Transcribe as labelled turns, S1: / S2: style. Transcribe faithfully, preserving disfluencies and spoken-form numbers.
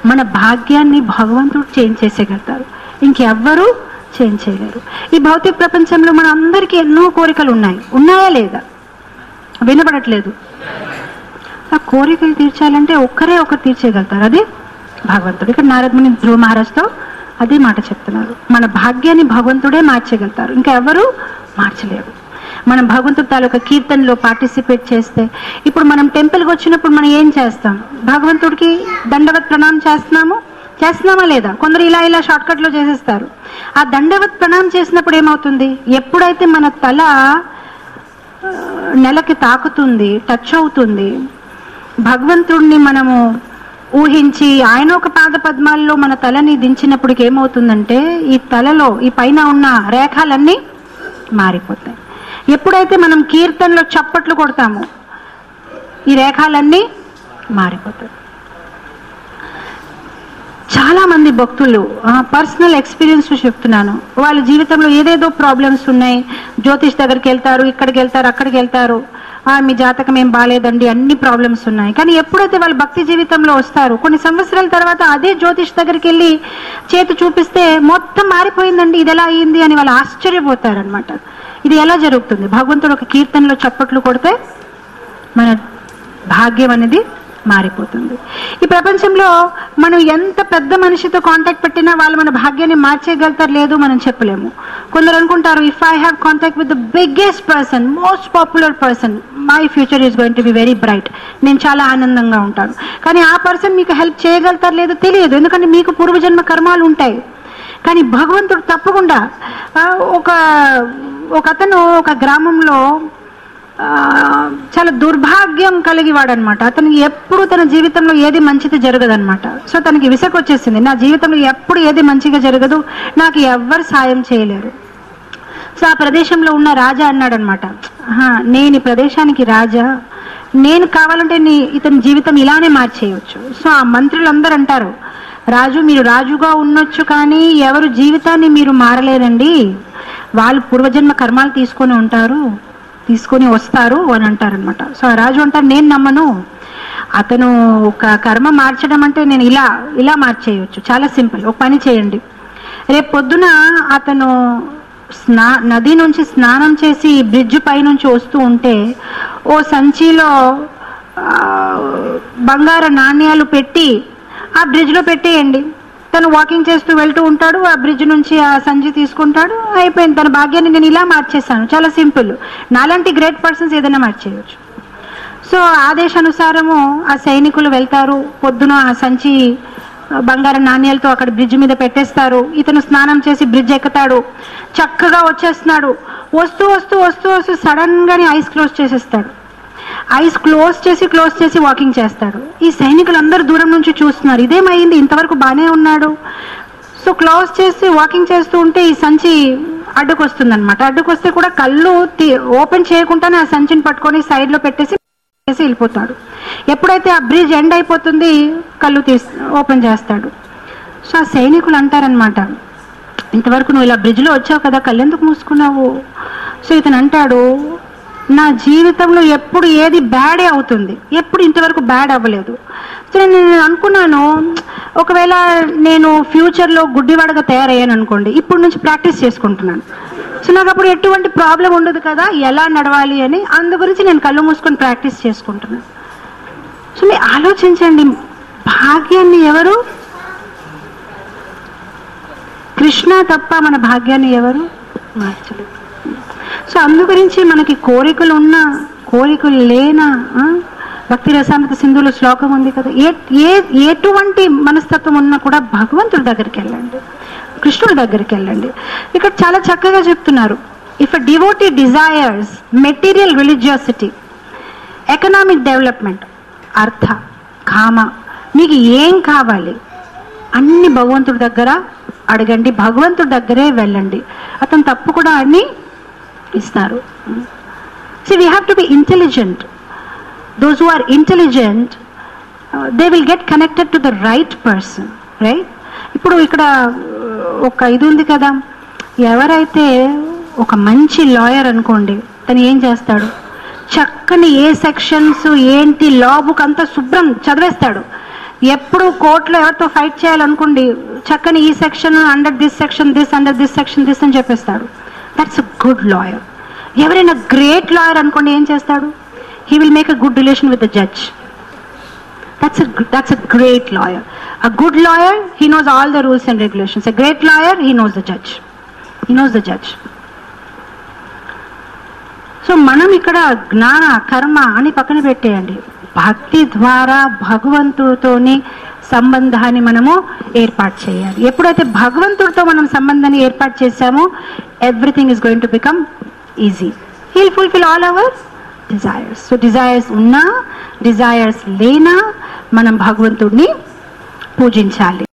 S1: మన భాగ్యాన్ని భగవంతుడు చేంజ్ చేసేయగలుగుతారు, ఇంకెవ్వరూ చేంజ్ చేయలేరు. ఈ భౌతిక ప్రపంచంలో మన అందరికీ ఎన్నో కోరికలు ఉన్నాయి, ఉన్నాయా లేదా? వినపడట్లేదు. ఆ కోరికలు తీర్చాలంటే ఒక్కరే ఒకరు తీర్చేయగలుగుతారు, అదే భగవంతుడు. ఇక్కడ నారద ముని ధ్రువ మహారాజ్తో అదే మాట చెప్తున్నారు. మన భాగ్యాన్ని భగవంతుడే మార్చగలుగుతారు, ఇంకా ఎవరు మార్చలేరు. మనం భగవంతుడి తాలూకా కీర్తనలో పార్టిసిపేట్ చేస్తే, ఇప్పుడు మనం టెంపుల్కి వచ్చినప్పుడు మనం ఏం చేస్తాం? భగవంతుడికి దండవత్ ప్రణామం చేస్తున్నాము చేస్తున్నామా లేదా? కొందరు ఇలా ఇలా షార్ట్ కట్ లో చేసేస్తారు. ఆ దండవత్ ప్రణామం చేసినప్పుడు ఏమవుతుంది? ఎప్పుడైతే మన తల నెలకి తాకుతుంది, టచ్ అవుతుంది, భగవంతుడిని మనము ఊహించి ఆయన ఒక పాద పద్మాల్లో మన తలని దించినప్పటికి ఏమవుతుందంటే, ఈ తలలో ఈ పైన ఉన్న రేఖలన్నీ మారిపోతాయి. ఎప్పుడైతే మనం కీర్తనలో చప్పట్లు కొడతామో ఈ రేఖలన్నీ మారిపోతాయి. చాలా మంది భక్తులు పర్సనల్ ఎక్స్పీరియన్స్ చెప్తున్నాను, వాళ్ళ జీవితంలో ఏదేదో ప్రాబ్లమ్స్ ఉన్నాయి, జ్యోతిష్ దగ్గరికి వెళ్తారు, ఇక్కడికి వెళ్తారు, అక్కడికి వెళ్తారు, మీ జాతకం ఏం బాగాలేదండి, అన్ని ప్రాబ్లమ్స్ ఉన్నాయి. కానీ ఎప్పుడైతే వాళ్ళు భక్తి జీవితంలో వస్తారు, కొన్ని సంవత్సరాల తర్వాత అదే జ్యోతిష్ దగ్గరికి వెళ్ళి చేతి చూపిస్తే మొత్తం మారిపోయిందండి, ఇది ఎలా అయ్యింది అని వాళ్ళు ఆశ్చర్యపోతారనమాట. ఇది ఎలా జరుగుతుంది? భగవంతుడు ఒక కీర్తనలో చప్పట్లు కొడితే మన భాగ్యం అనేది మారిపోతుంది. ఈ ప్రపంచంలో మనం ఎంత పెద్ద మనిషితో కాంటాక్ట్ పెట్టినా వాళ్ళు మన భాగ్యాన్ని మార్చేయగలుగుతారు లేదు మనం చెప్పలేము. కొందరు అనుకుంటారు, if I have contact with the biggest person, most popular person, my future is going to be very bright, నేను చాలా ఆనందంగా ఉంటాను. కానీ ఆ పర్సన్ మీకు హెల్ప్ చేయగలుగుతారు లేదో తెలియదు, ఎందుకంటే మీకు పూర్వజన్మ కర్మాలు ఉంటాయి. కానీ భగవంతుడు తప్పకుండా ఒక ఒక అతను ఒక గ్రామంలో చాలా దుర్భాగ్యం కలిగివాడనమాట. అతనికి ఎప్పుడు తన జీవితంలో ఏది మంచిది జరగదనమాట. సో తనకి విసుగు వచ్చేసింది, నా జీవితంలో ఎప్పుడు ఏది మంచిగా జరగదు, నాకు ఎవ్వరు సాయం చేయలేరు. సో ఆ ప్రదేశంలో ఉన్న రాజా అన్నాడనమాట, నేను ఈ ప్రదేశానికి రాజా, నేను కావాలంటే నీ ఇతని జీవితం ఇలానే మార్చేయవచ్చు. సో ఆ మంత్రులందరూ అంటారు, రాజు మీరు రాజుగా ఉండొచ్చు కానీ ఎవరు జీవితాన్ని మీరు మారలేరండి, వాళ్ళు పూర్వజన్మ కర్మాలు తీసుకొని ఉంటారు, తీసుకొని వస్తారు అని అంటారనమాట. సో ఆ రాజు అంటారు, నేను నమ్మను, అతను ఒక కర్మ మార్చడం అంటే నేను ఇలా ఇలా మార్చేయచ్చు, చాలా సింపుల్, ఒక పని చేయండి, రేపు పొద్దున అతను స్నా నది నుంచి స్నానం చేసి బ్రిడ్జ్ పై నుంచి వస్తూ ఉంటే ఓ సంచిలో బంగారు నాణ్యాలు పెట్టి ఆ బ్రిడ్జ్లో పెట్టేయండి. తను వాకింగ్ చేస్తూ వెళ్తూ ఉంటాడు, ఆ బ్రిడ్జ్ నుంచి ఆ సంచి తీసుకుంటాడు, అయిపోయింది, తన భాగ్యాన్ని నేను ఇలా మార్చేశాను, చాలా సింపుల్. నాలాంటి గ్రేట్ పర్సన్స్ ఏదైనా మార్చేయచ్చు. సో ఆదేశానుసారము ఆ సైనికులు వెళ్తారు, పొద్దున ఆ సంచి బంగారు నాణ్యాలతో అక్కడ బ్రిడ్జ్ మీద పెట్టేస్తారు. ఇతను స్నానం చేసి బ్రిడ్జ్ ఎక్కుతాడు, చక్కగా వచ్చేస్తున్నాడు. వస్తూ వస్తూ వస్తూ వస్తూ సడన్ గానే ఐస్ క్లోజ్ చేసేస్తాడు. ఐస్ క్లోజ్ చేసి క్లోజ్ చేసి వాకింగ్ చేస్తాడు. ఈ సైనికులు అందరూ దూరం నుంచి చూస్తున్నారు, ఇదేమైంది, ఇంతవరకు బాగానే ఉన్నాడు. సో క్లోజ్ చేసి వాకింగ్ చేస్తూ ఉంటే ఈ సంచి అడ్డుకొస్తుంది అనమాట. అడ్డుకొస్తే కూడా కళ్ళు ఓపెన్ చేయకుండానే ఆ సంచిని పట్టుకొని సైడ్లో పెట్టేసి వెళ్ళిపోతాడు. ఎప్పుడైతే ఆ బ్రిడ్జ్ ఎండ్ అయిపోతుంది కళ్ళు తీసి ఓపెన్ చేస్తాడు. సో ఆ సైనికులు అంటారనమాట, ఇంతవరకు నువ్వు ఇలా బ్రిడ్జ్లో వచ్చావు కదా, కళ్ళు ఎందుకు మూసుకున్నావు? సో ఇతను అంటాడు, నా జీవితంలో ఎప్పుడు ఏది బ్యాడే అవుతుంది, ఎప్పుడు ఇంతవరకు బ్యాడ్ అవ్వలేదు. సో నేను అనుకున్నాను, ఒకవేళ నేను ఫ్యూచర్లో గుడ్డివాడగా తయారయ్యాను అనుకోండి, ఇప్పుడు నుంచి ప్రాక్టీస్ చేసుకుంటున్నాను. సో నాకు అప్పుడు ఎటువంటి ప్రాబ్లం ఉండదు కదా, ఎలా నడవాలి అని, అందు గురించి నేను కళ్ళు మూసుకొని ప్రాక్టీస్ చేసుకుంటున్నాను. సో మీరు ఆలోచించండి, భాగ్యాన్ని ఎవరు, కృష్ణ తప్ప మన భాగ్యాన్ని ఎవరు మార్చలేదు. సో అందు గురించి మనకి కోరికలు ఉన్నా కోరికలు లేనా, భక్తి రసామృత సింధులో శ్లోకం ఉంది కదా, ఏ ఏ ఎటువంటి మనస్తత్వం ఉన్నా కూడా భగవంతుడి దగ్గరికి వెళ్ళండి, కృష్ణుడి దగ్గరికి వెళ్ళండి. ఇక్కడ చాలా చక్కగా చెప్తున్నారు, if a devotee desires material religiosity, economic development, అర్థ కామ, మీకు ఏం కావాలి అన్ని భగవంతుడి దగ్గర అడగండి, భగవంతుడి దగ్గరే వెళ్ళండి, అతను తప్పు కూడా అన్ని ఇస్తారు. See, we have to be intelligent. Those who are intelligent, uh, they will get connected to the right person, right? ఇప్పుడు ఇక్కడ ఒక ఇది ఉంది కదా, ఎవరైతే ఒక మంచి లాయర్ అనుకోండి, తను ఏం చేస్తాడు, చక్కని ఏ సెక్షన్స్ ఏంటి లా బుక్ అంతా శుభ్రం చదివేస్తాడు. ఎప్పుడు కోర్టులో ఎవరితో ఫైట్ చేయాలనుకోండి, చక్కని ఈ section under this section this under this section this అని చెప్పేస్తాడు. That's a good lawyer. ఎవరైనా గ్రేట్ లాయర్ అనుకోండి ఏం చేస్తాడు? He will make a good relation with the judge. That's a that's a great lawyer. A good lawyer, he knows all the rules and regulations. A great lawyer, he knows the judge. He knows the judge. So మనం ఇక్కడ జ్ఞాన కర్మ అని పక్కన పెట్టేయండి. భక్తి ద్వారా భగవంతుడితోని సంబంధాన్ని మనము ఏర్పాటు చేయాలి. ఎప్పుడైతే భగవంతుడితో మనం సంబంధాన్ని ఏర్పాటు చేశామో everything is going to become easy. He will fulfil all our desires. So desires ఉన్నా డిజైర్స్ లేనా మనం భగవంతుడిని పూజించాలి.